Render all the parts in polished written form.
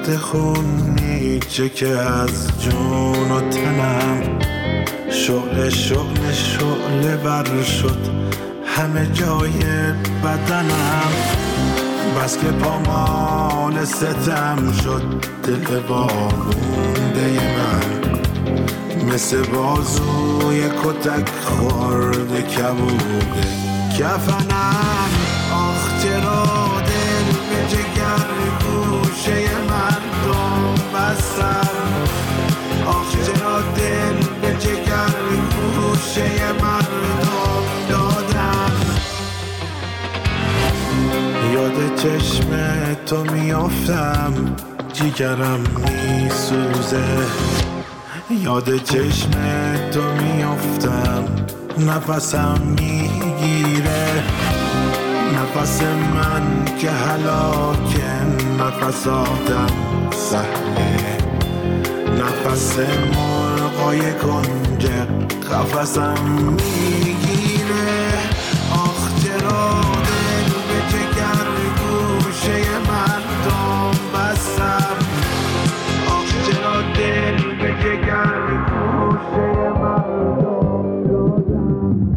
رفته خون میچه که از جون و تنم، شعله شعله شعله بر شد همه جای بدنم. بس که پامال ستم شد دل وامونده من، مثل بازوی کتک خورده کبوده کفنم. آخ چرا دل به جگر گوشه مردم بستم، آخ چرا دل به جگر گوشه مردم دادم. یاد چشم تو میافتم جیگرم میسوزه، یاد چشم تو میافتم نفسم میگیره. نفس من که هلاکه نفس آدم سهله، نفس مرغای کنج قفسم میگیره. آخ چرا دل به جگر گوشه مردم بستم، آخ چرا دل به جگر گوشه مردم دادم.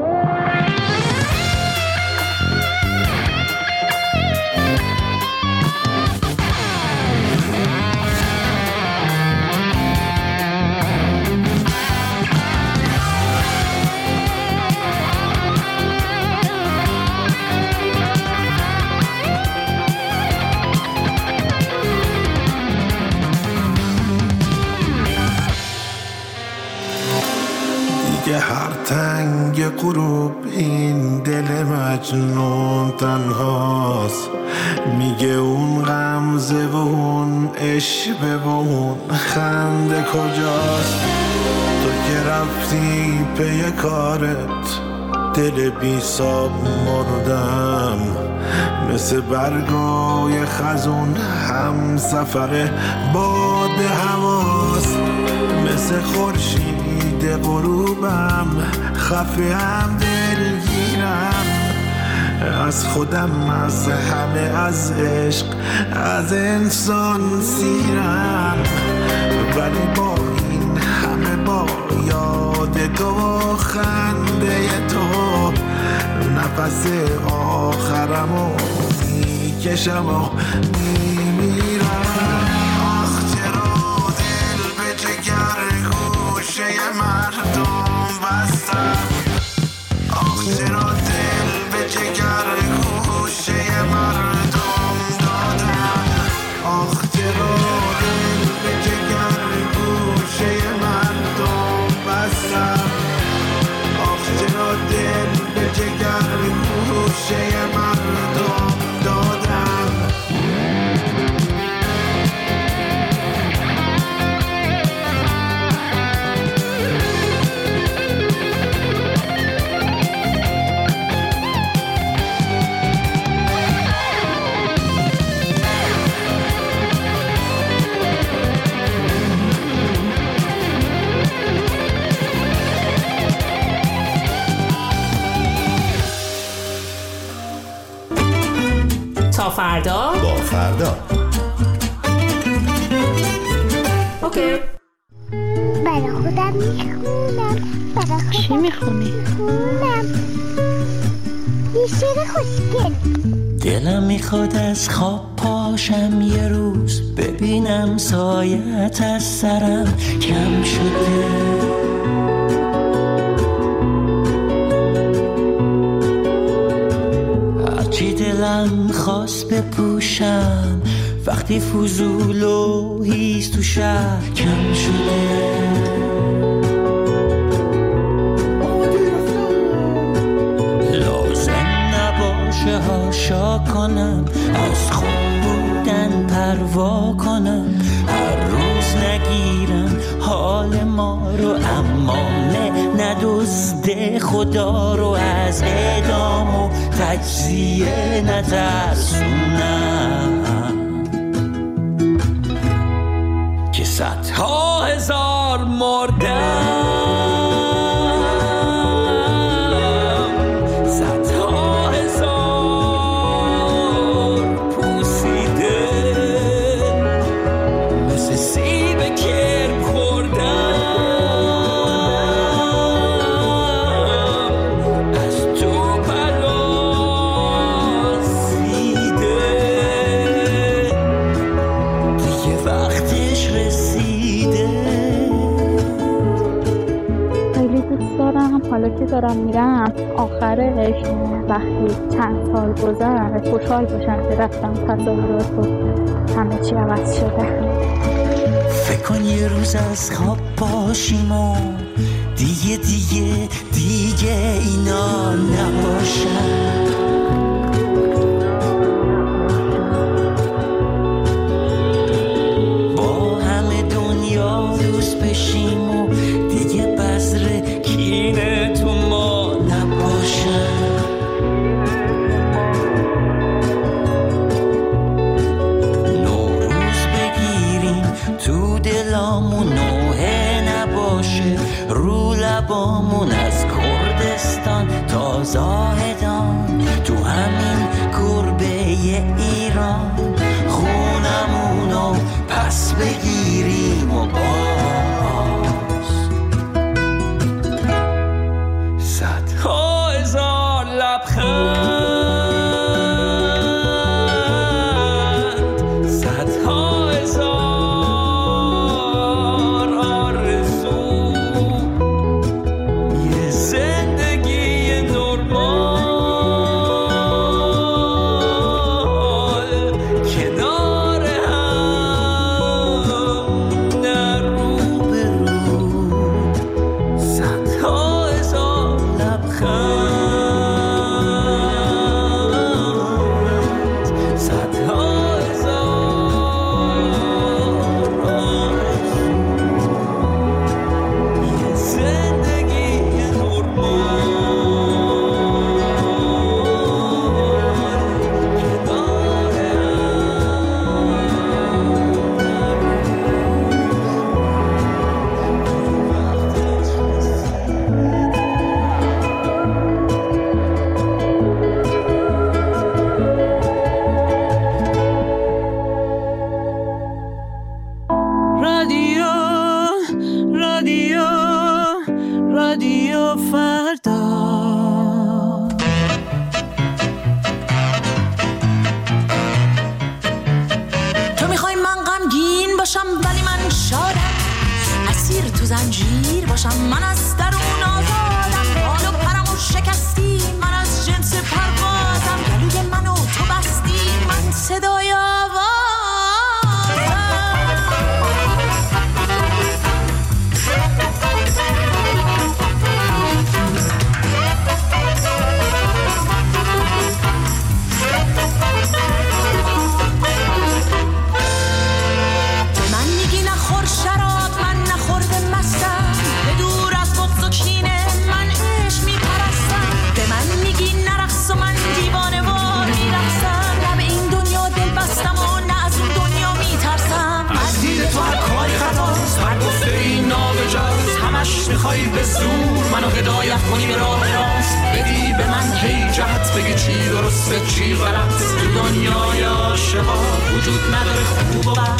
دیگه هر تنگ غروب این دل مجنون تنهاست، میگه اون غمزه و اون عشقه و اون خنده کجاست. تو که رفتی پی کارت دل بی ساب مردم، مثل برگای خزون هم سفر باد هواست. مثل خورشید غروبم خفه هم دلگیرم، از خودم از همه از عشق از انسان سیرم. ولی با این همه با یاد تو و خنده تو نفس آخرمو میکشم و میمیرم. آخ چرا دل به جگر گوشه مردم بستم، آخ چرا دل به جگر گوشه مردم دادم. آخ چرا دل به جگر گوشه مردم بستم، آخ چرا دل به جگر گوشه مردم دادم. تا فردا با فردا. اوکی. برای خودم میخونم. چی میخونی؟ یه شعر خوشگل. دلم میخواد از خواب پاشم یه روز، ببینم سایت از سرم کم شده. هرچی دلم خواست بپوشم وقتی فضول و هیز تو شهر کم شده. لازم نباشه هاشا کنم، از خوب بودن پروا کنم، هر روز نگیرم حال ما رو، اما ندزده خدا رو، از اعدام و تجزیه نترسونم که صدها هزار مردم، صدها هزار پوسیده حالا که دارم میرم آخرش وقتی چند سال گذشت خوشحال باشم که رفتم تصاورات و همه چی عوض شده. فکر کن یه روز از خواب باشیم و دیگه اینا نباشن. با همه دنیا دوست بشیم و دیگه بذر کینه تو ما نباشن. نوروز بگیریم تو دلامون نوحه نباشه، رو لبامون از کردستان تا زاهدان، تو همین گربه ایران خونمونو پس بگیریم و باز صدها هزار لبخند، صدها هزار آرزو، یه زندگی نرمال کنار هم نه رو به رو، صدها هزار لبخند، صدها هزار آرزو، یه زندگی نرمال رادیو فردا. تو میخوای من غمگین باشم ولی من شادم، اسیر تو زنجیر باشم من از درون آزادم، بال و پرمو شکستی من از جنس پروازم، گلوی منو تو بستی من صدای آوازم. میخوای به زور منو هدایت کنی به راه راست، بدی به من هی جهت، بگی چی درسته چی غلط. تو دنیای عاشقا وجود نداره خوب و بد.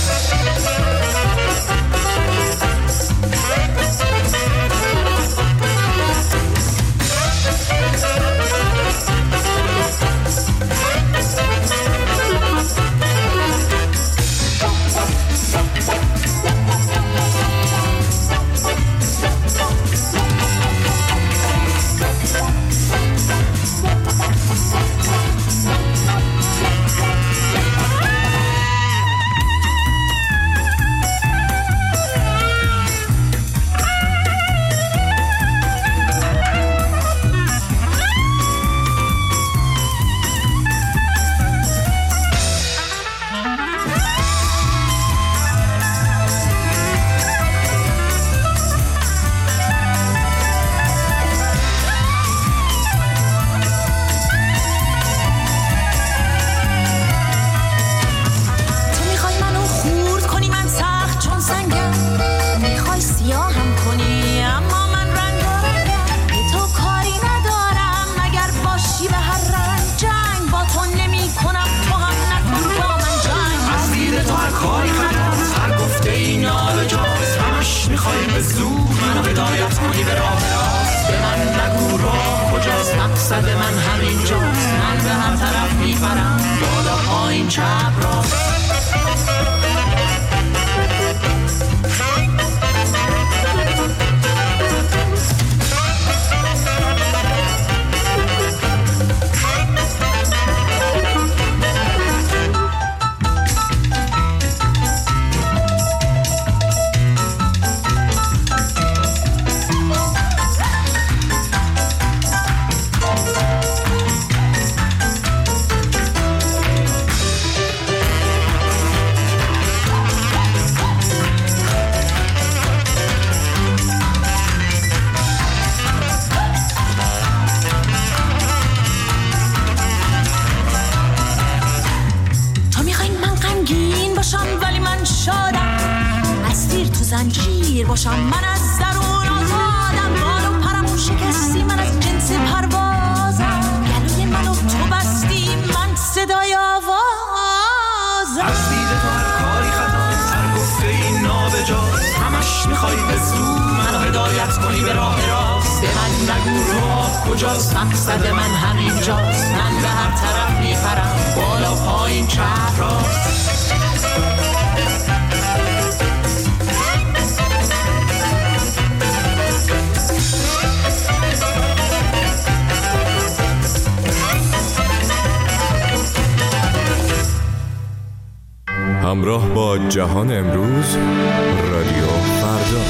میخوای به زور منو هدایت کنی به راه راست، به من نگو راه کجاست، مقصد من همینجاست. من به هر طرف میبرم بالا پایین چپ راست. زنجیر باشم، من از درون آزادم، بال و پرمو شکستی، من از جنس پروازم، گلوی منو تو بستی، من صدای آوازم. از دیده تو هر کاری خطا، هر گفته این نابجاست، همش میخوای بزدو منو هدایت کنی به راه راست. به من نگو راه کجاست، مقصد من همینجاست، من به هر طرف میپرم، بالا پایین چپ راست. همراه با جهان امروز، رادیو فردا.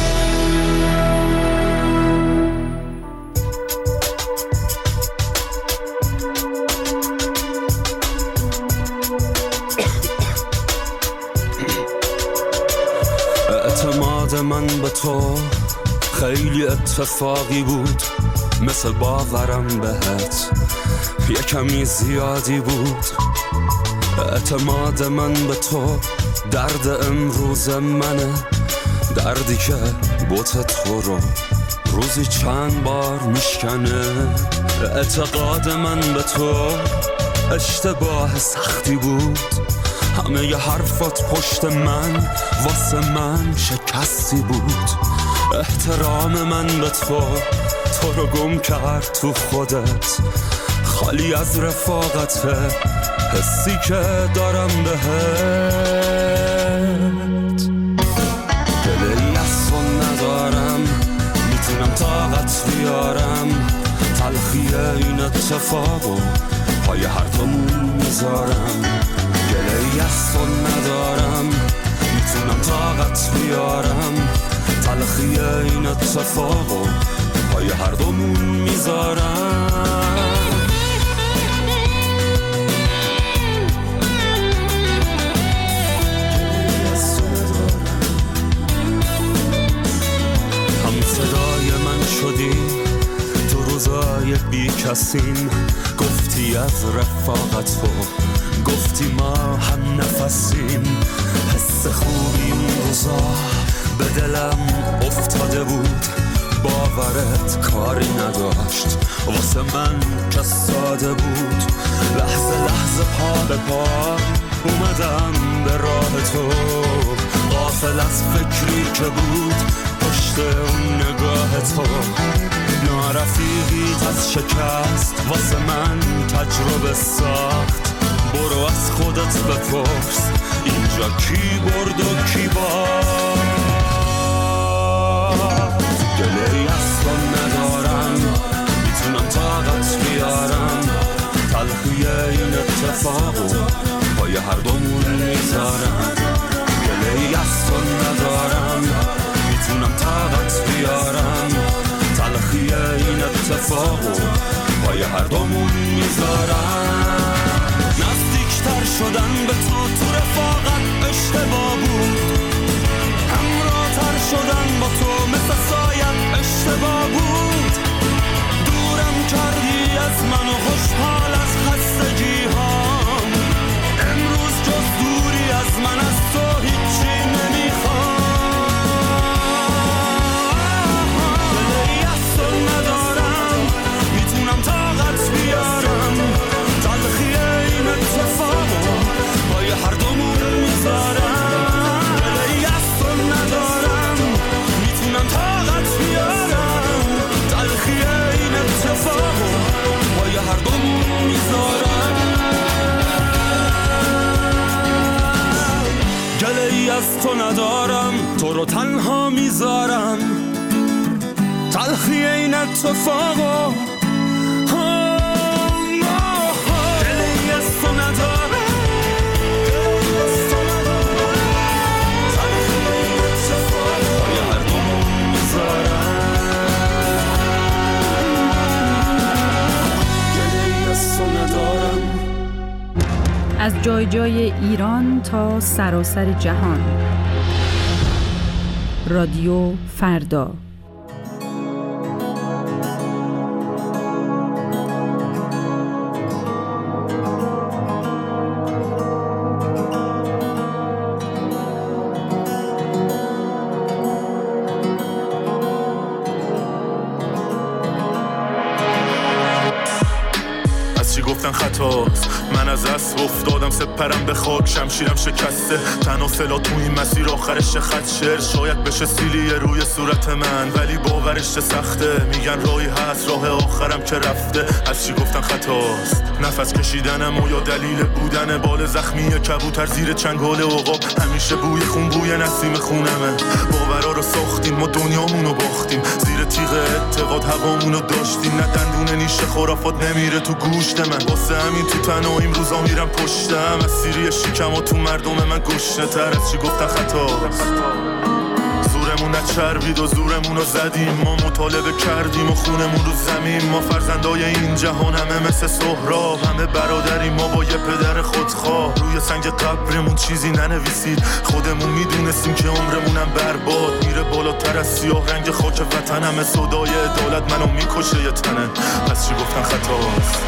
اعتماد من به تو خیلی اتفاقی بود، مثل باورم بهت یه کمی زیادی بود. اعتماد من به تو درد امروز منه، دردی که بوت تو رو روزی چند بار میشکنه. اعتقاد من به تو اشتباه سختی بود، همه ی حرفات پشت من واسه من شکستی بود. احترام من به تو رو گم کرد تو خودت، خالی از رفاقته حسی که دارم بهت. دلی از تو ندارم، میتونم طاقت بیارم، تلخی این اتفاقو پای هر دومون میذارم. دلی از تو ندارم، میتونم طاقت بیارم، تلخی این اتفاقو پای هر دومون میذارم. تو روزای بی کسیم، گفتی از رفاقت تو، گفتی ما هم نفسیم. حس خوبی اون روزا به دلم افتاده بود، باورت کاری نداشت واسه من که ساده بود. لحظه لحظه پا به پا اومدم به راه تو، غافل از فکری که بود پشت اون نگاه تو. نارفیقیت از شکست واسه من تجربه ساخت، برو از خودت بپرس اینجا کی برد و کی باخت. گله‌ای از تو ندارم، میتونم طاقت بیارم، تلخی این اتفاقو پای هر دومون میذارم. گله‌ای از تو ندارم، میتونم طاقت بیارم، تلخی این اتفاقو پای هر دومون میذارم. نزدیکتر شدن به تو رفاقت اشتباه بود، همراه‌تر شدن با تو مثل سایت اشتباه بود. دورم کردی از من و خوشحال از خستگی هام، امروز جز دوری از من از تو هیچی نمیخوام. از تو ندارم، تو رو تنها میذارم، تلخی این اتفاقو دلی از تو ندارم، تلخی این اتفاقو پای هر دومون میذارم. دلی از تو ندارم. از جای جای ایران تا سراسر جهان، رادیو فردا. گفتن خطاست. من از اسب افتادم سپرم به خاک، شمشیرم شکسته، تن و سلا تو این مسیر آخرش خط شعر شاید بشه سیلیه روی صورت من، ولی باورش سخته. میگن راهی هست راه آخرم که رفته. از چی گفتن خطاست؟ نفس کشیدنم و یا دلیل بودن بال زخمی کبوتر زیر چنگال عقاب. همیشه بوی خون بوی نسیم خونمه. باورا رو ساختیم ما دنیامونو باختیم، زیر تیغ اعتقاد هوامونو داشتیم. نه دندون نیشه خرافات نمیره تو گوشت من، واسه همین تو تنهاییم روزا میرم پشتم. از سیری شکم و تو مردم من گشنه تر. از چی گفتن خطاست؟ زورمون نچربید و زورمون رو زدیم، ما مطالبه کردیم و خونمون رو زمین. ما فرزندای این جهان همه مثل سهراب، همه برادریم ما با یه پدر خودخواه. روی سنگ قبرمون چیزی ننویسید، خودمون میدونستیم که عمرمونم برباد میره بالاتر از سیاه رنگ خاک وطن. همه صدای عدالت منو میکشه یه تنه. پس چی گفتن خطاست؟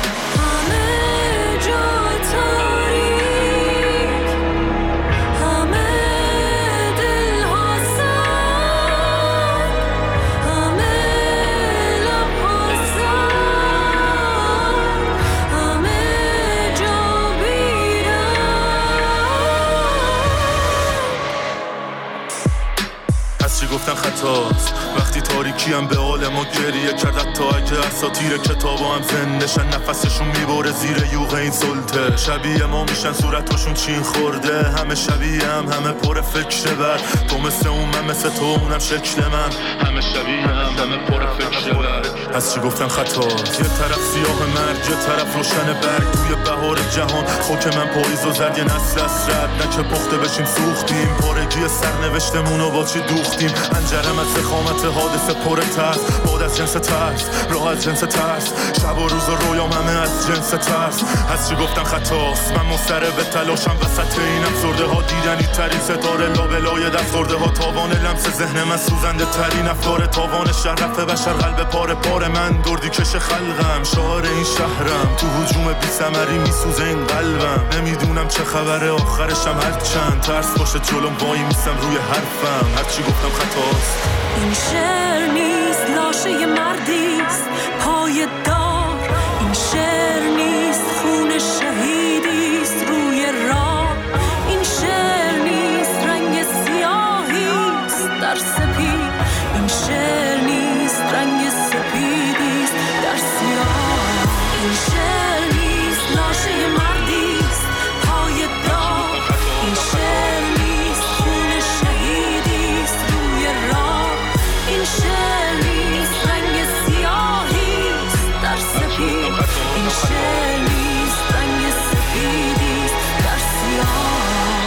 گفتن خطاست وقتی تاریکیم به حال ما گریه کرد، تا اگه اساطیر کتابا هم زندشن نفسشون میبره زیر یوغ این سلطه. شبیه ما میشن صورتاشون چین خورده، همه شبیه همه پر فکر بر. تو مثل اون من مثل تو اونم شکل من، همه شبیه همه پر فکر بر. پس چی گفتن خطاست؟ یه طرف سیاه مرگ یه طرف روشن برگ، توی بهار جهان خاک من پاییز و زرگ نسل اسرد. نه که پخته بشیم سوختیم، پارگی سرنوشتمونو با چی دوختیم. انجرم از زخامت حادثه پر ترس، باد از جنس ترس، راه از جنس ترس، شب و روز و رویام همه از جنس ترس. از چی گفتن خطاست؟ من مضطرب تلاشم وسط این افسرده ها، دیدنی ترین ستاره لابلای دست خورده ها. تاوان لمس ذهن من سوزنده ترین افکار، تاوان شرف بشر قلب پاره پاره من. دردی کش خلقم شعار این شهرم، تو هجوم بی ثمری میسوزه این قلبم. نمیدونم چه خبره آخرشم، هر چند ترس باشه جلوم وای میسم روی حرفم. هر چی گفتم خطاست. این شعر نیست لاشه مردیست پای دار، این شعر نیست خون شهیدیست روی راه، این شعر نیست رنگ سیاهیست در سپید، این شعر نیست رنگ سپیدیست در سیاه. این شعر نیست لاشه مردیست پای دار، این شعر نیست خون شهیدیست روی راه، این شعر نیست رنگ سیاهیست در سپید، این شعر نیست رنگ سپیدیست در سیاه.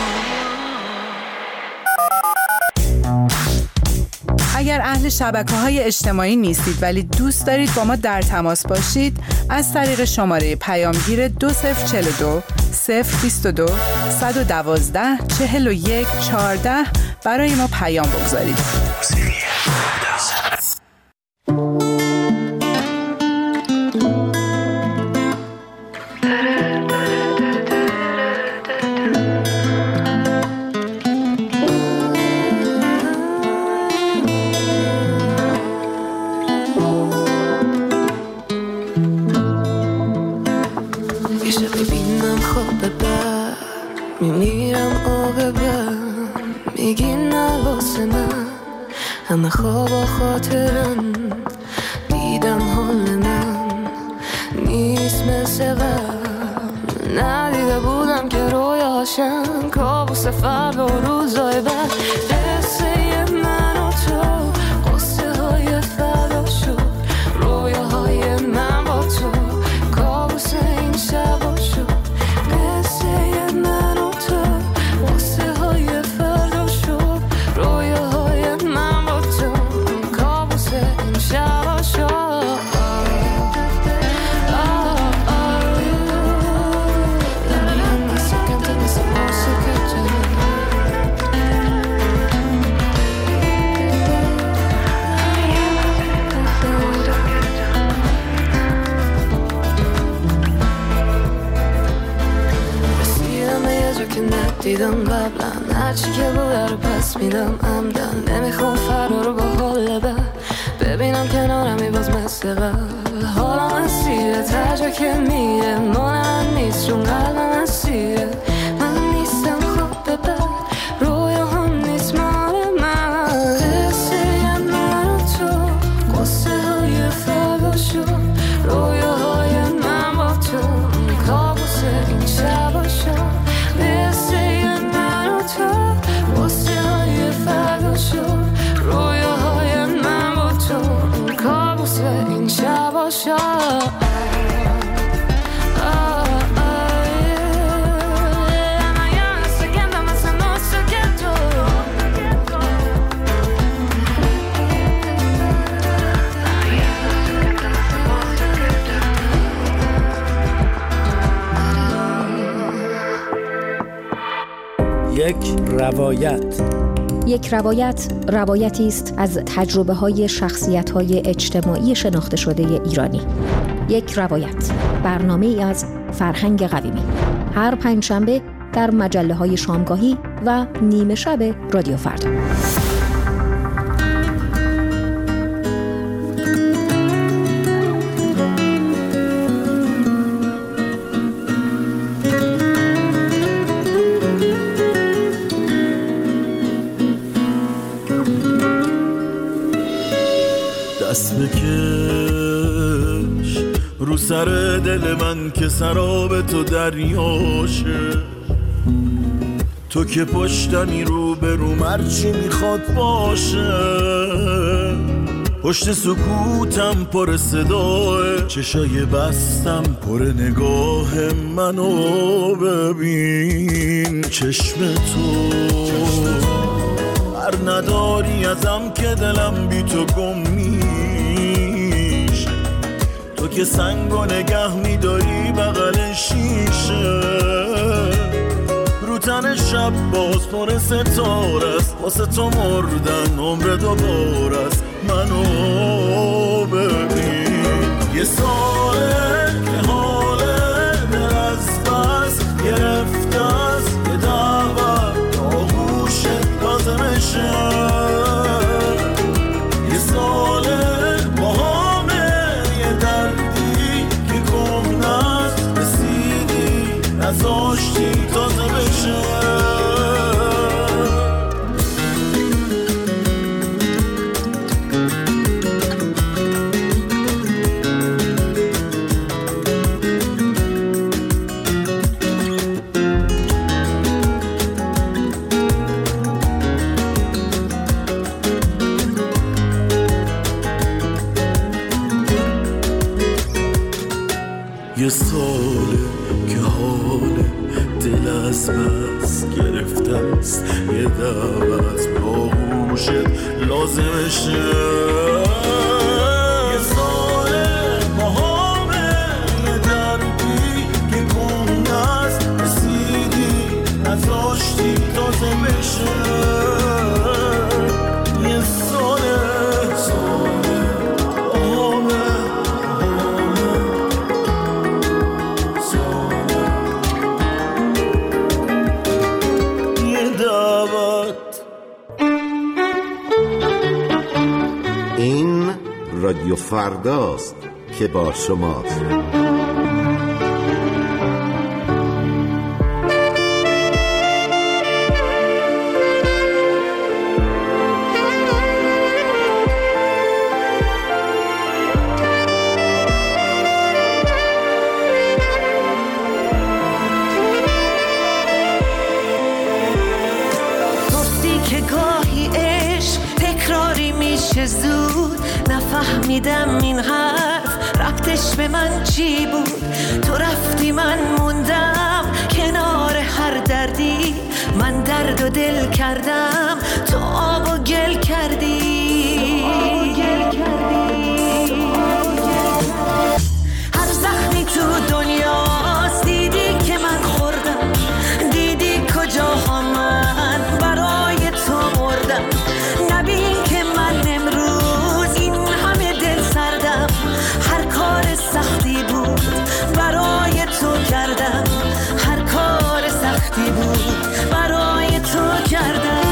اگر اهل شبکه‌های اجتماعی نیستید ولی دوست دارید با ما در تماس باشید، از طریق شماره پیامگیر 2042 022 112 41 14 برای ما پیام بگذارید. میمیرم عاقبت میگی نه واسه من، همه خواب و خاطرم دیدم حال من نیست مثل قبل. ندیده بودم که رویاشم کابوس فردا و روزای بعد. قصه من و تو قصه های فردا شد، رویاهای من با تو کابوس این شبا شد. قصه من و تو قصه های فردا شد، رویاهای من با تو کابوس این شبا شد. دیدم قبلا هرچی که بوده رو پس میدم عمدن. نمیخوام فردا رو با حال ببینم کنارمی باز مثل قبل. حالا من سیره تا جا که میره مال من نیست چون قلب من سیره من نیستم خوب ببر رویا هم نیست مال من قصه من و تو قصه های فردا شد رویاهای من با تو کابوس این شبا شد قصه من و تو قصه های فردا شد رویاهای من با تو کابوس این شبا شد یک روایت روایتی است از تجربه‌های شخصیت‌های اجتماعی شناخته شده ایرانی. یک روایت، برنامه‌ای از فرهنگ قویمی. هر پنجشنبه در مجله‌های شامگاهی و نیمه شب رادیو فردا. دست بکش رو سر دل من که سراب تو دریاشه تو که پشتمی رو به رو مرچی میخواد باشه پشت سکوتم پر صداه چشای بستم پر نگاه منو ببین چشم تو هر نداری ازم که دلم بی تو گم میشه تو که سنگو نگه میداری بغل شیشه رو تن شب باز پر ستاره است واسه تو مردن عمر دوباره است منو ببین یه ساله که حاله دل از بس گرفته است یه دعوت آغوشت لازمشه یه ساله با همه یه دردی که گم نست رسیدی نزاشتی تازه بشه یه ساله که حال دل از بس گرفته است یه دعوت با گوشت لازمشه یه ساله با همه یه دردی که گم نست رسیدی نزاشتی تازه بشه یه ساله رادیو فرداست که با شماست. گفتی که گاهی عشق تکراری میشه زود نفهمیدم این حرف ربطش به من چی بود تو رفتی من موندم کنار هر دردی من درد و دل کردم تو آب و گل کردی هر زخمی تو دنیاست دیدی که من خوردم دیدی کجاها من برای تو مردم نبین که من امروز این همه دل سردم هر کار سختی بود برای تو کردم هر کار سختی بود برای تو کردم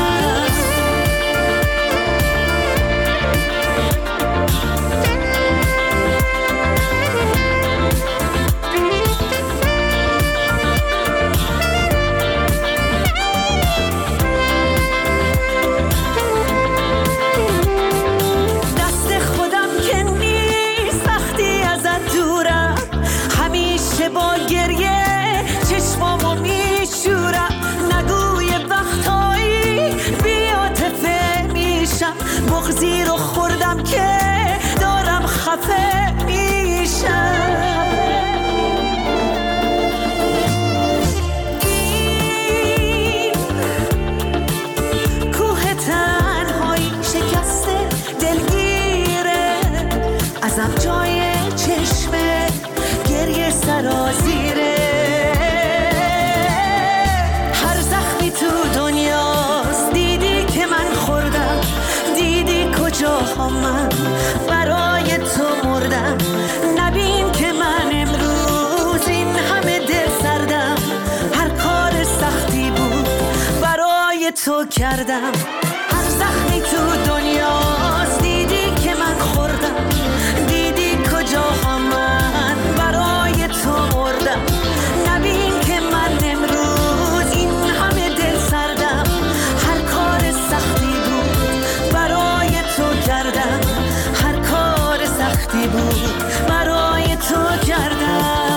برای تو کردم. هر زخمی تو دنیاست دیدی که من خوردم، دیدی کجاها من برای تو مردم. نبین که من امروز این همه دل سردم، هر کار سختی بود برای تو کردم، هر کار سختی بود برای تو کردم.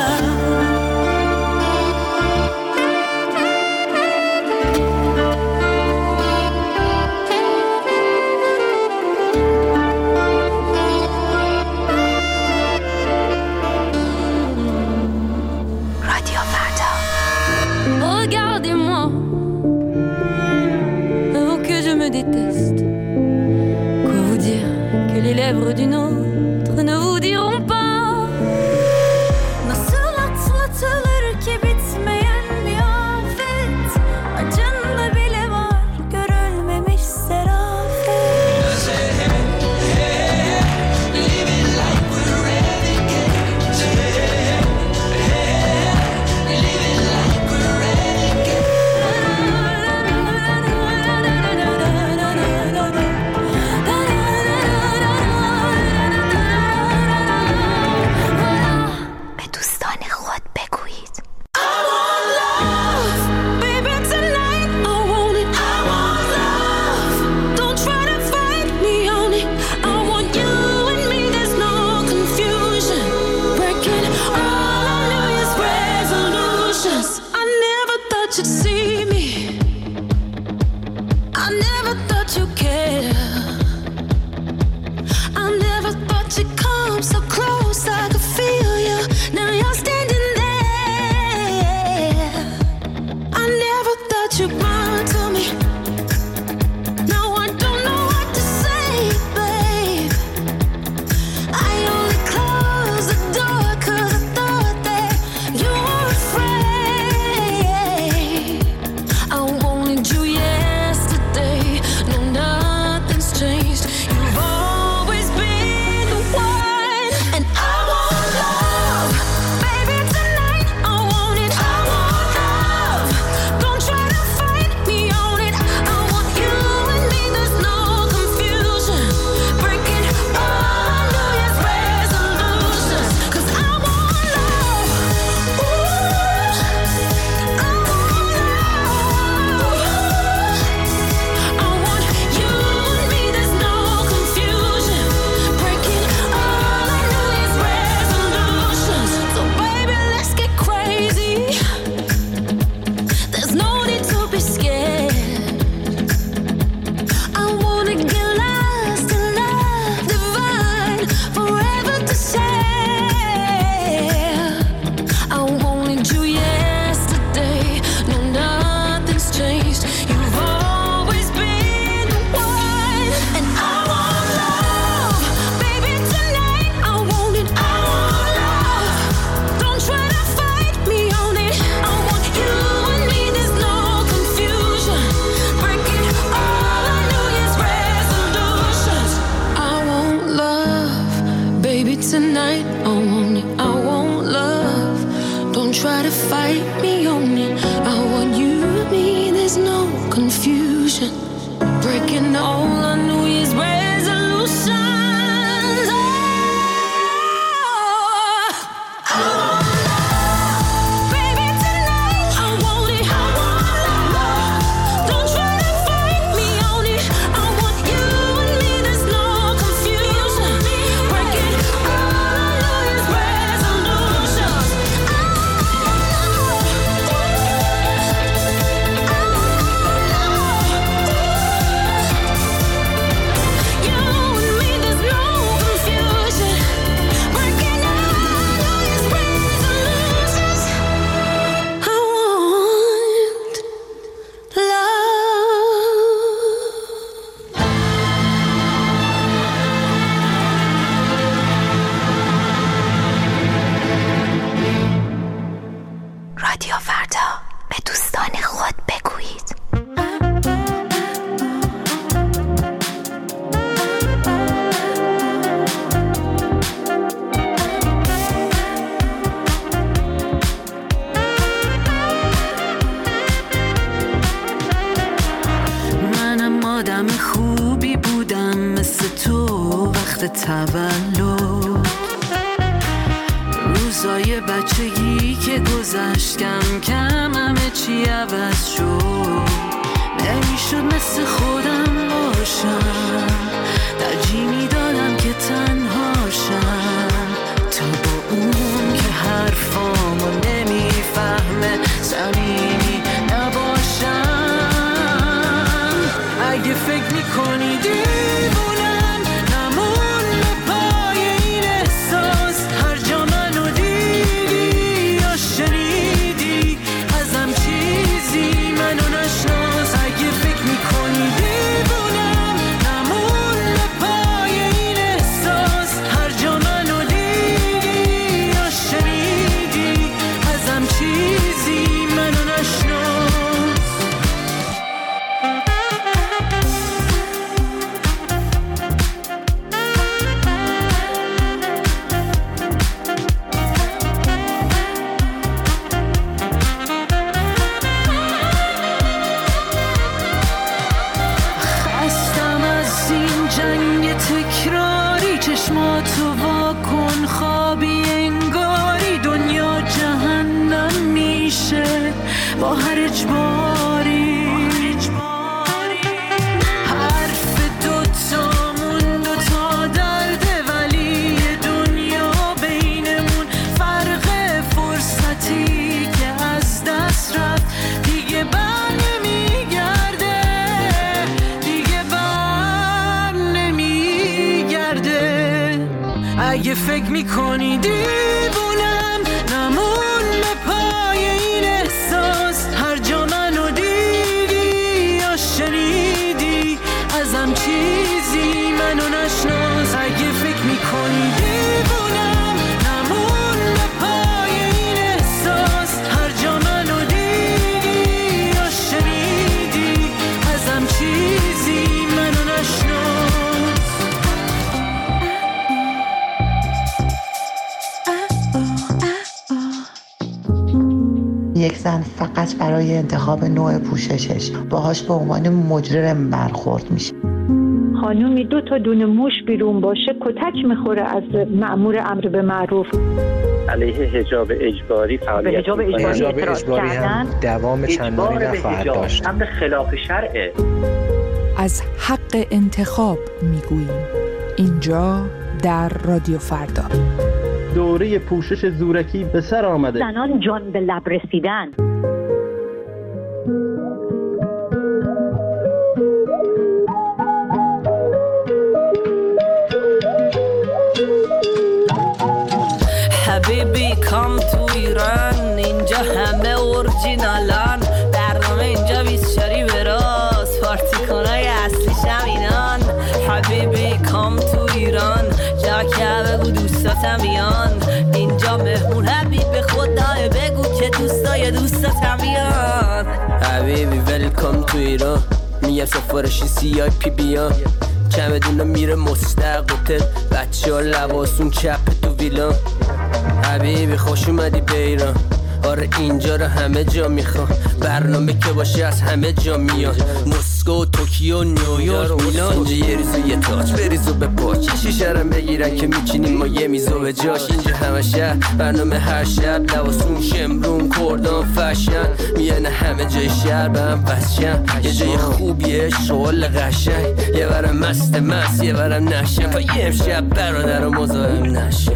Regardez-moi, avant que je me déteste. Quoi vous dire que les lèvres d'une autre ne vous diront pas? Nasıl atlatılır ki bitmeyen bir afet, acında bile var görülmemiş serafet. Living like we're renegades. Living like we're renegades. به دوستان خود بگویید. I want love, baby tonight. I want it. I want love. Don't try to fight me on it. I want you and me. There's no confusion. Breaking all our New Year's resolutions. I never thought you'd see me. I never thought you'd care. I never thought you'd come so close. I could feel you. Now you're standing there. I never thought you'd run to me. Now I don't know what to say, babe. I only closed the door 'cause I thought that you were afraid. I wanted you yesterday. No, nothing's changed. You've always been the one. And I want love, baby tonight. I want it. I want love. Don't try to fight آدم خوبی بودم مثل تو وقت تولد. روزای بچگی که گذشت کم کم همه چی عوض شد. نمیشد مثل خودم باشم، ترجیح میدادم که تنهاشم تا با اون که حرفامو نمیفهمه صمیمی نباشم. اگه فکر میکنی دیوونم نمون پای این احساس، هر جا منو دیدی یا شنیدی ازم چیزی منو نشناس. اگه فکر میکنی دیوونم نمون پای این احساس، هر جا منو دیدی یا شنیدی ازم چیزی منو نشناس. خستم از این جنگ تکراری، چشماتو وا کن خوابی انگاری دنیا جهنم میشه با هر اجباری. حرف دوتامون دوتا درده ولی یه دنیا بینمون، فرق فرصتی که از دست رفت دیگه بر نمیگرده، دیگه بر نمیگرده. اگه فکر میکنی دیوونم نمون پای این احساس، هر جا منو دیدی یا شنیدی ازم چیزی منو نشناس. اگه فکر میکنی دیوونم نمون پای این احساس، هر جا منو دیدی یا شنیدی ازم چیزی منو نشناس. یک زن فقط برای انتخاب نوع پوششش باهاش به عنوان مجرم برخورد میشه. خانومی 2 تا دونه موش بیرون باشه کتک میخوره از مأمور امر به معروف. علیه حجاب اجباری فعالیت حجاب اجباری هم دوام چندانی نخواهد داشت. امر خلاف شرعه. از حق انتخاب میگوییم اینجا در رادیو فردا. دوره پوشش زورکی به سر آمده. زنان جان به لب رسیدن. حبیبی کام تو ایران، اینجا همه اورجینالان. برنامه اینجا 24 به راست، پارتی کنای اصلیش هم اینان. حبیبی کام تو ایران، جا که بگو دوستاتم بیان. اینجا مهمون حبیب خدای بگو که دوستای دوستاتم بیان. حبیبی ویلکام تو ایران، میگم سفارشی CIP بیان. چمدونا میره مستقبل، بچه ها لباسون چپ تو ویلان. حبیبی خوش اومدی به ایران، آره اینجا رو همه جا میخوام. برنامه که باشه از همه جا میاد، مسکو، توکیو، نیویورک، میلان. اینجا یه ریزو یه تاج بریزو به پاک، شیشه‌رم بگیرن که میچینیم ما یه میزو به جاش. اینجا همه شهر برنامه هر شب، لباسون شمرون کردان فشن. میانه همه جای شهر به هم وصشن، یه جای خوبیه شغل قشنگ. یه برم مست یه برم نشن، تا یه امشب برادر و مزاحم نشن.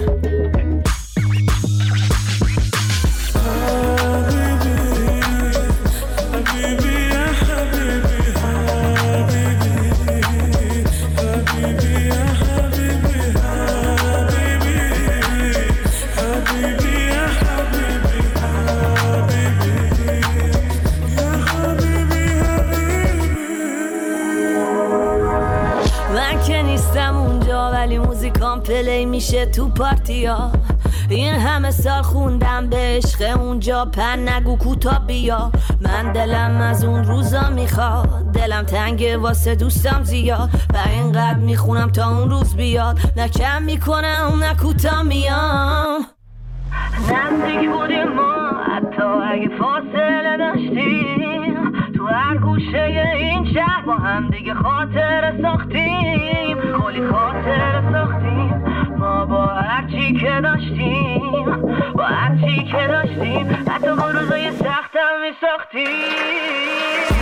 پلی میشه تو پارتیا. این همه سال خوندم به عشق اونجا، پن نگو کوتا بیا. من دلم از اون روزا میخواد، دلم تنگه واسه دوستم زیاد. و اینقدر میخونم تا اون روز بیاد، نه کم میکنم نه کوتا میام. نزدیک بودیم ما حتی اگه فاصله داشتیم، تو هر گوشه این شهر با هم دیگه خاطر ساختیم، کلی خاطر ساختیم ما با هرچی که داشتیم، با هرچی که داشتیم، حتی با روزای سختم می ساختیم.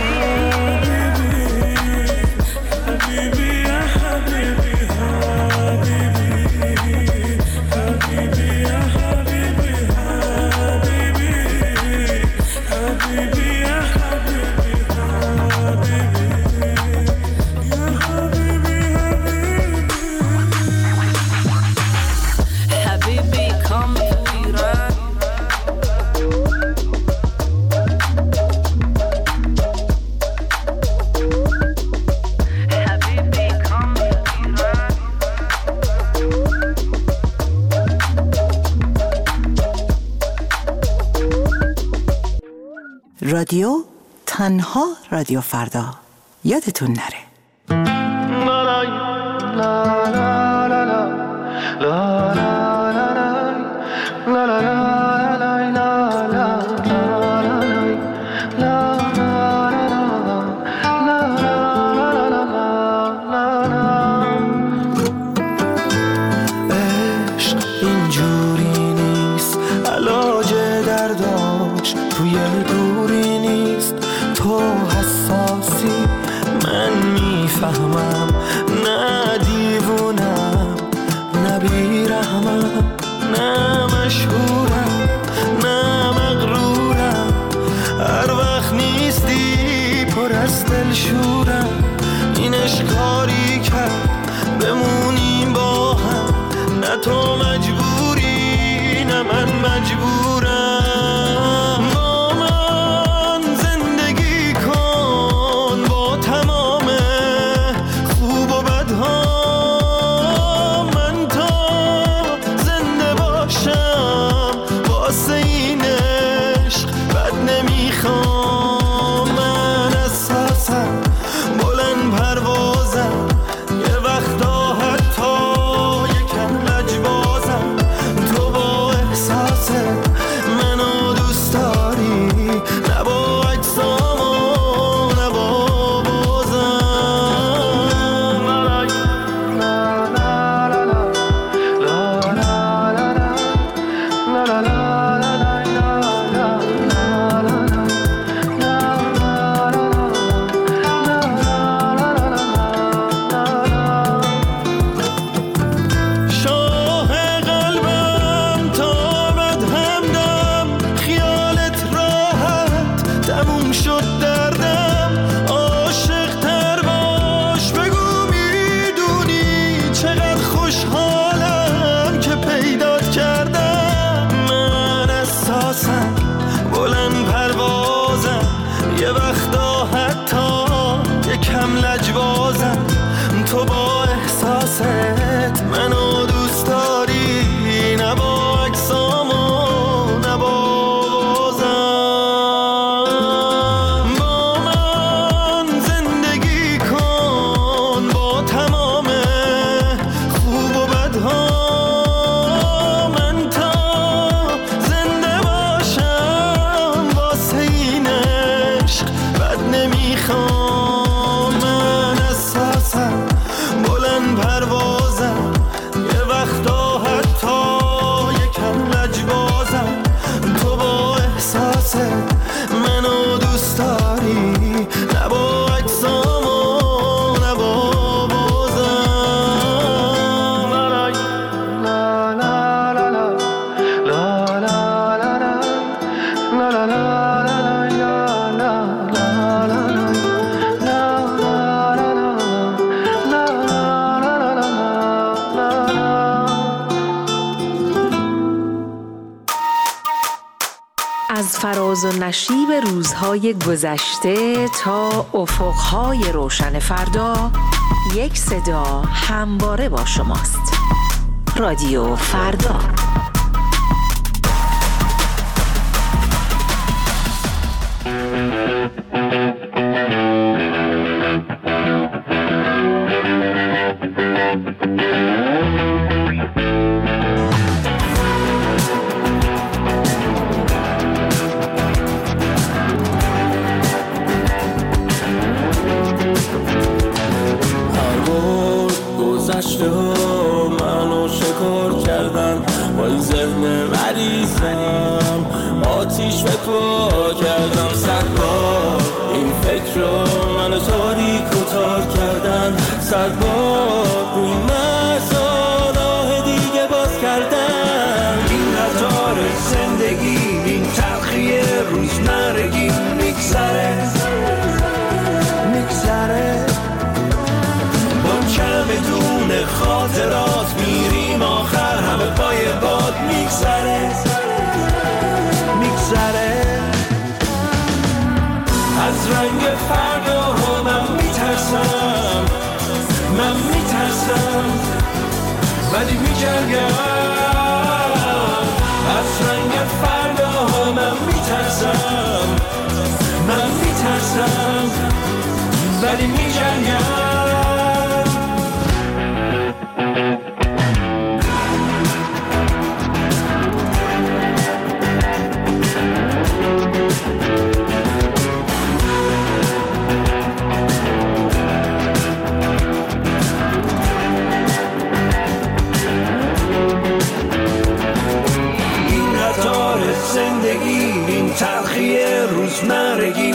رادیو تنها رادیو فردا یادتون نره. عشق اینجوری نیست، علاج درداش توی دوری نیست. تو حساسی من میفهمم، نه دیوونم نه بیرحمم، نه مشهورم نه مغرورم. هر وقت نیستی پر از دلشورم. این عشقاری کرد بمونیم با هم، نه تو مجبوری نه من مجبورم. با من زندگی کن با تمام خوب و بدها، من تا زنده باشم واسه این عشق بد نمیخوام. من اساسم بلند پروازم، یه وقتا حتی یکم لجبازم. تو با احساست منو دوست داری، نه با اجسام و نه با بازم. شاه قلبم تا بد همدم، خیالت راحت تموم شد دردم. عاشق تر باش بگو میدونی چقدر خوشحالم که پیدات کردم. من اساسم بلند پروازم، یه وقتا حتی یکم لجبازم. تو با احساست منو دوست داری، نه با اجسام و نه با بازم. با من زندگی کن با تمام خوب و بدها، من تا زنده باشم واسه این عشق بد نمیخوام. من اساسم بلند پروازم، یه وقتا حتی یکم لجبازم. تو با احساس منو دوست داری، نه با اجسام و نه با بازم. لا لا لا لا لا لا لا لا لا لا لا لا از فراز و نشیب روزهای گذشته تا افقهای روشن فردا، یک صدا همواره با شماست. رادیو فردا. چرا منو تاریک و تار کردن، 100 بار روی مرزا راه دیگه باز کردن. این قطار زندگی، این تلخی روزمرگی میگذره با چمدون خاطرات میریم آخر همه پای باد میگذره. از رنگ فردا من میترسم، ولی میجنگم. از رنگ فردا من میترسم، ولی میجنگم. زندگی این تلخی روزمرگی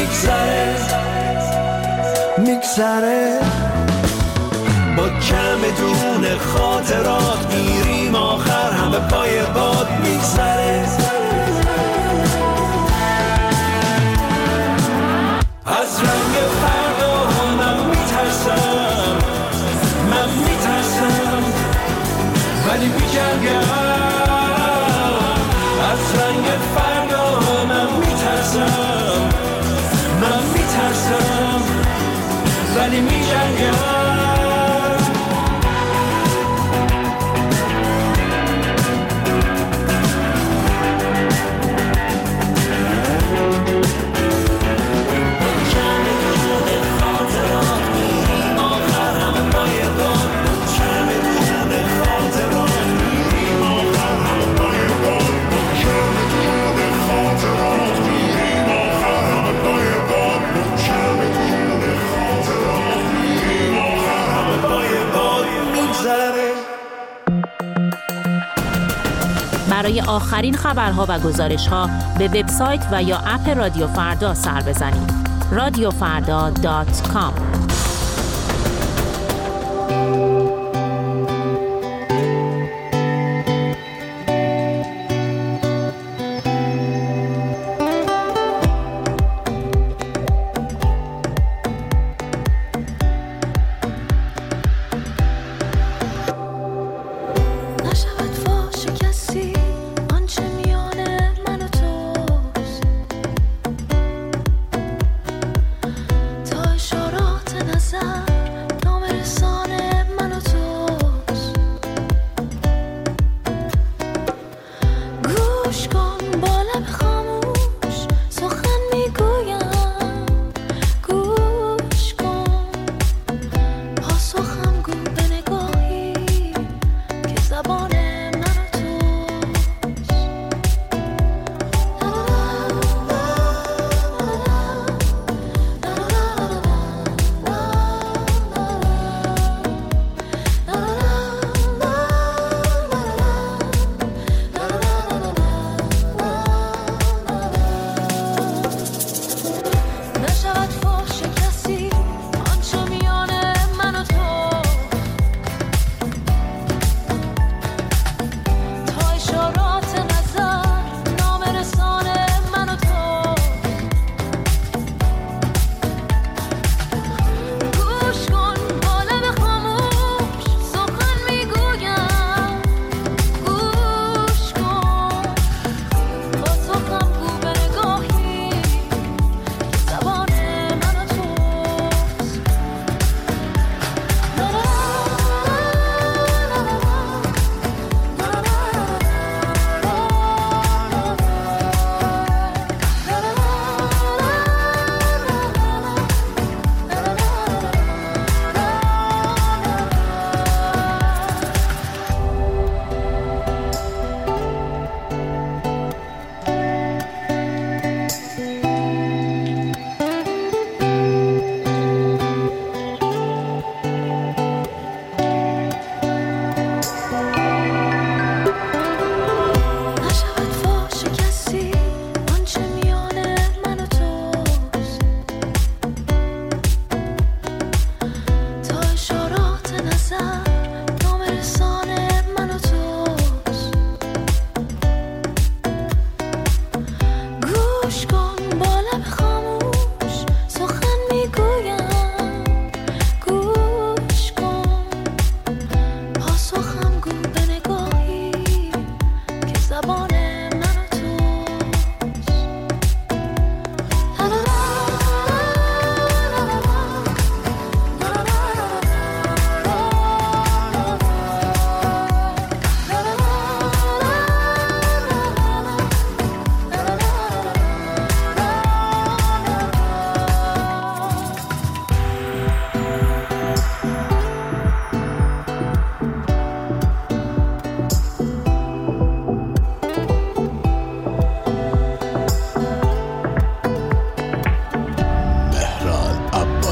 میگذره با چمدون خاطرات میریم آخر همه پای باد میگذره. از رنگ فردا من میترسم، ولی میجنگم. از رنگ فردا من میترسم، ولی میجنگم. برای آخرین خبرها و گزارش‌ها به وبسایت و یا اپ رادیو فردا سر بزنید. radiofarda.com. نام رسان منو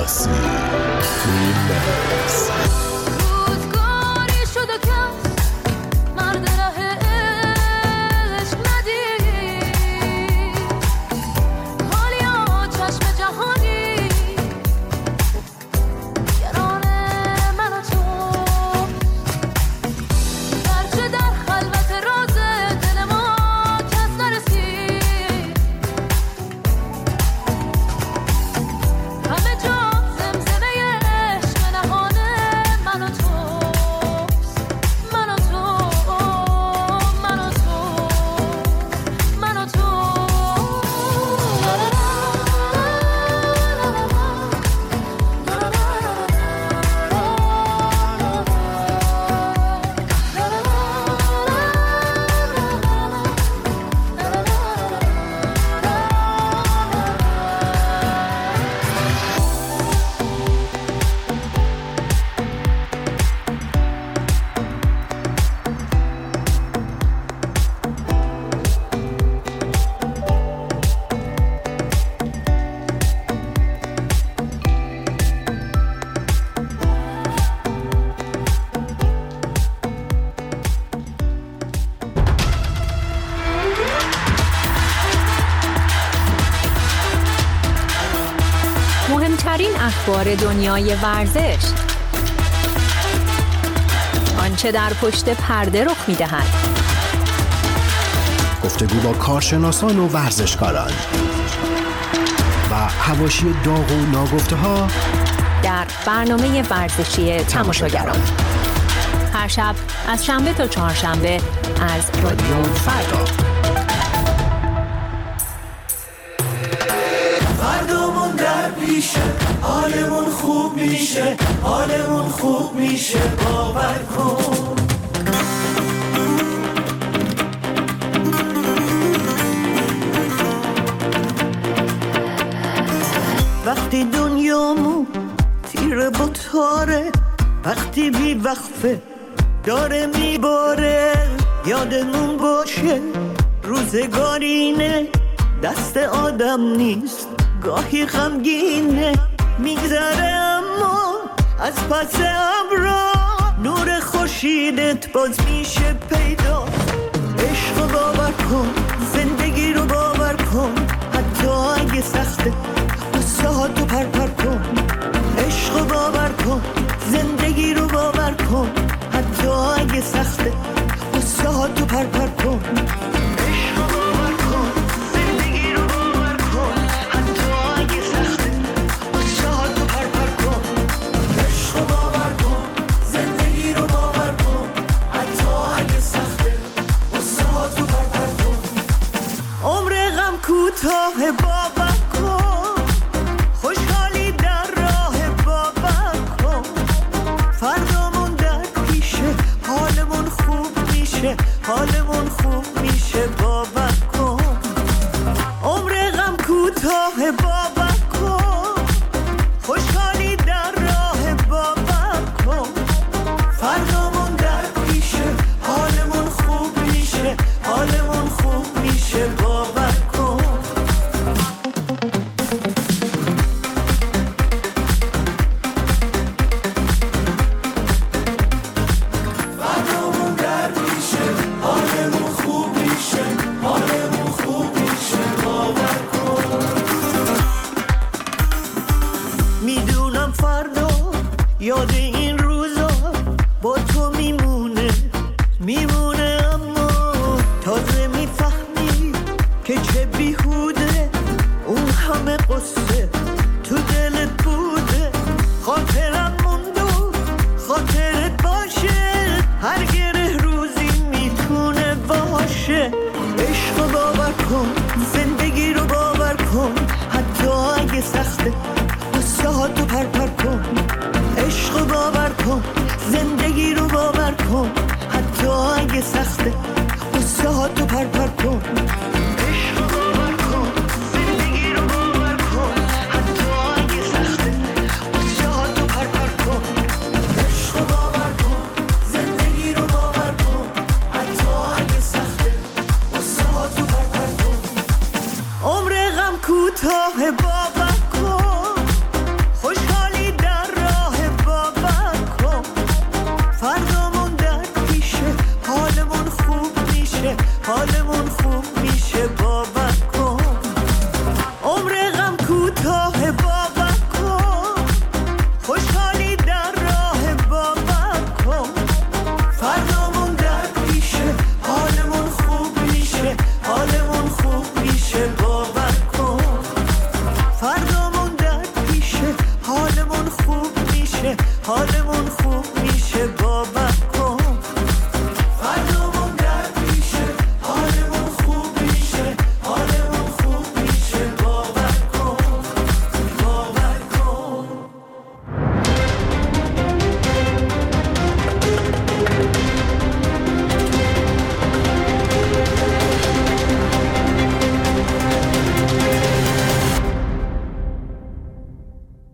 عباسی ریمیکس. روزگاری شد و کس مرد ره عشق ندید، حالیا چشم جهانی گران من و تو، گرچه در خلوت راز دل ما کس نرسید، همه جا زمزمه عشق نهان من و تو، من و تو، من و تو، من و تو. مهمترین اخبار دنیای ورزش، آنچه در پشت پرده رخ می‌دهد، گفتگو با کارشناسان و ورزشکاران و حواشی داغ و ناگفته‌ها در برنامه ورزشی تماشاگران، هر شب از شنبه تا چهارشنبه از رادیو فردا. فردامون در پیشه، حالمون خوب میشه، حالمون خوب میشه، باور کن. وقتی دنیامون تیره با تاره، وقتی بی وقفه داره میباره، یادمون باشه روزگارینه، دست آدم نیست، گاهی غمگینه، میگذره اما از پس ابرا نور خورشیدت باز میشه پیدا. عشق رو باور کن، زندگی رو باور کن، حتی اگه سخته قصه ها تو پر کن. عشق رو باور کن، زندگی رو باور کن، حتی اگه سخته قصه ها تو پر کن. کوتاه باور کن، خوشحالی در راه باور کن، فردامون در پیشه، حالمون خوب میشه، حالمون خوب میشه، باور کن. عمر غم کوتاه باور کن، خوشحالی در راه باور کن، فردامون در پیشه، حالمون خوب میشه، حالمون خوب میشه، باور کن. یاد این روزا با تو میمونه، میمونه، اما تازه میفهمی که چه بیهوده اون همه قصه تو دلت بوده. خاطرم موندو خاطرت باشه، هر گره روزی میتونه باشه. عشق رو باور کن، زندگی رو باور کن، حتی اگه سخته قصه ها تو پر کن. عشق رو باور کن، زندگی رو باور کن، حتی اگه سخته قصه ها تو پر کن. عشق رو باور کن، زندگی رو باور کن، حتی اگه سخته قصه ها تو پر کن. عشق رو باور کن، زندگی رو باور کن، حتی اگه سخته قصه ها تو پر کن. عمر غم کوتاه باور کن، خوشحال حال